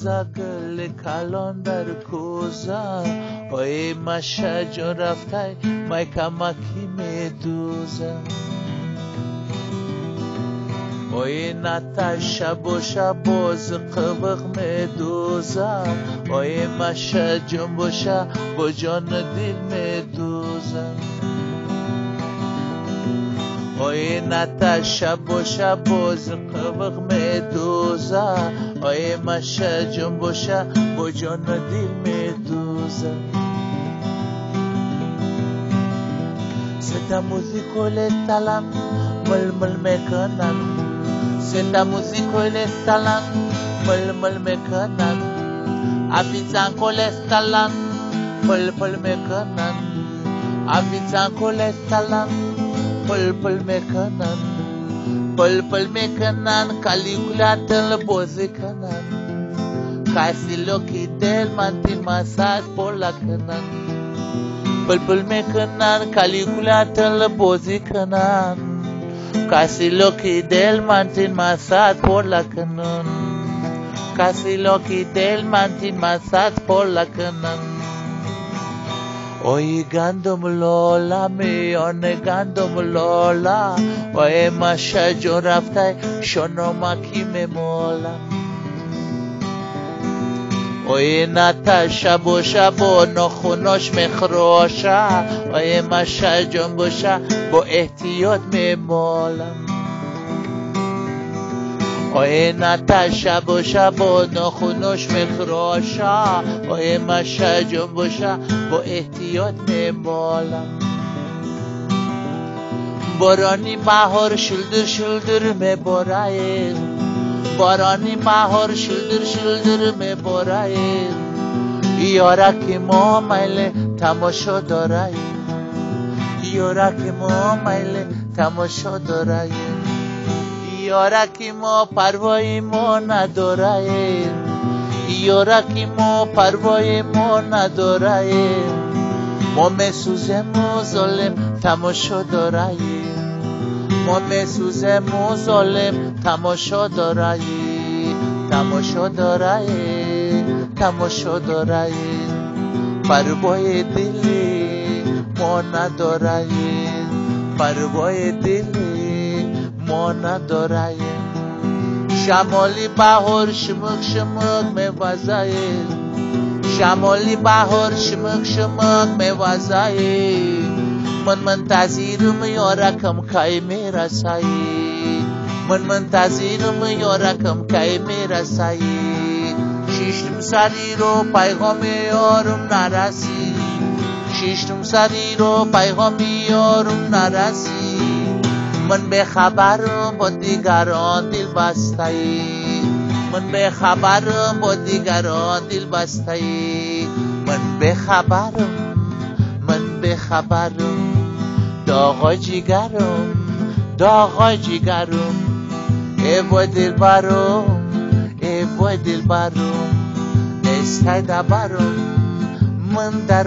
کوزه گل کلان در کوزه ای مشجون رفته مای کمکی میدوزه ای نتا شب و شب باز قبق میدوزه ای مشجون باشه با جان دل میدوزه ای نتا شب و شب باز قبق میدوزه ای مشجون باشه با جان دل میدوزه Senta músico le talan mul mekanan Senta músico le talan mul mekanan Abizan kolestalan mul mekanan Abizan kolestalan mul mekanan Pul mekanan calculatel bozikanan Casi lo que del mantin masat por la canan Pul mekanan calculatel bozikanan Casi lo que del mantin masat por la canan Casi lo que del mantin masat por la canan Oy gandum lola میان گندم لالا وای مشجون رفته شنومکی میمولا وای نتا شب و شب و نخوناش مخروشه وای مشجون باشه با احتیاط میمولا وای نتا شب و شب و نخوناش مخروشه وای مشجون باشه با احتیاط میمولا بارانی بهار شلدر شلدر میبارای بارانی بهار شلدر شلدر میبارای یارکی ما میل تماشا دارای یارکی ما میل تماشا دارای یارکی ما پروای ما ندارای یارکی ما پروای ما ندارای ما میسوزم و ظالم تماشا دارای ما میسوزم و ظالم تماشا دارای تماشا دارای تماشا دارای پروای دلی ما ندارای پروای دلی ما ندارای شمالی بهار شمک شمک میوزای شمالی بهار شمک شمک میوزای من منتظرم یارکم کی میرسایی من منتظرم یارکم کی میرسایی شیشتم سری رو پیغام یارم نرسی شیشتم سری رو پیغام یارم نرسی من به خبرم با دیگران دل بستایی من به خبرم با دیگران دل بستایی من به خبرم داغای جیگرم ای وای دل برم نستای دبرم من در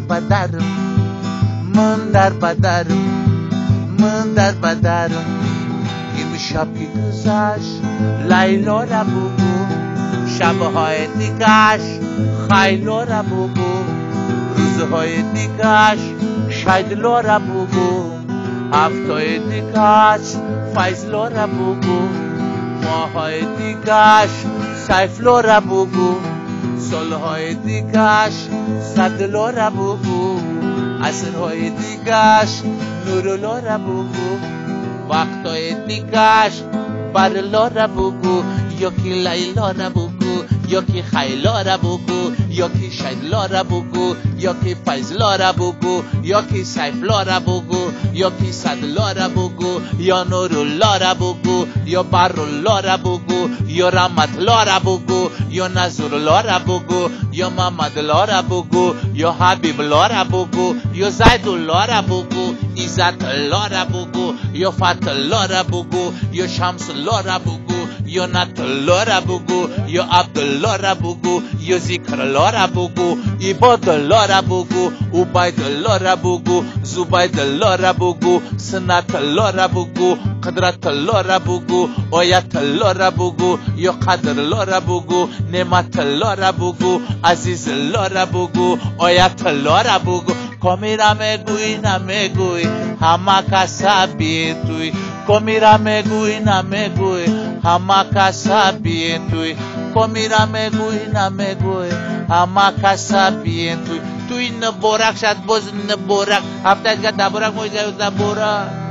بدرم این شب که گذشت لیلا را بگو شبهای دیگش خیلا را بگو روزهای دیگش شیدلا را بگو هفتهای دیگش فیضلا را بگو ماهای دیگش سیفلا را بگو سالهای دیگش صدلا را بگو عصرهای دیگش نورلا را بگو وقتهای دیگش برلا را بگو یکی لیلا را بگو یکی خیلا را بگو یکی شیدلا را بگو یکی فیضلا را بگو یکی سیفلا را بگو یکی صدلا را بگو یا نورالله را بگو یا برالله را بگو یا رحمتالله را بگو یا نظرالله را بگو یا محمدالله را بگو یا حبیبالله را بگو یا زیدالله را بگو عزتالله را بگو یا فتحالله را بگو یا شمسالله را بگو یوناتالله را بگو، یا عبدالله را بگو، یا ذکرالله را بگو، عبادالله را بگو، عبیدالله را بگو، زبیدالله را بگو، سنتالله را بگو، قدرتالله را بگو، آیتالله را بگو، یا قدرالله را بگو، نعمتالله را بگو، عزیزالله را بگو، آیتالله را بگو. کمیرا میگوی نمیگوی همه کسا بی توی، کمیرا میگوی نمیگوی همه کسا بی توی، کمیرا میگوی نمیگوی همه کسا بی توی. توی نبورک شد باز نبورک هفته که دبورک مویزه دبورک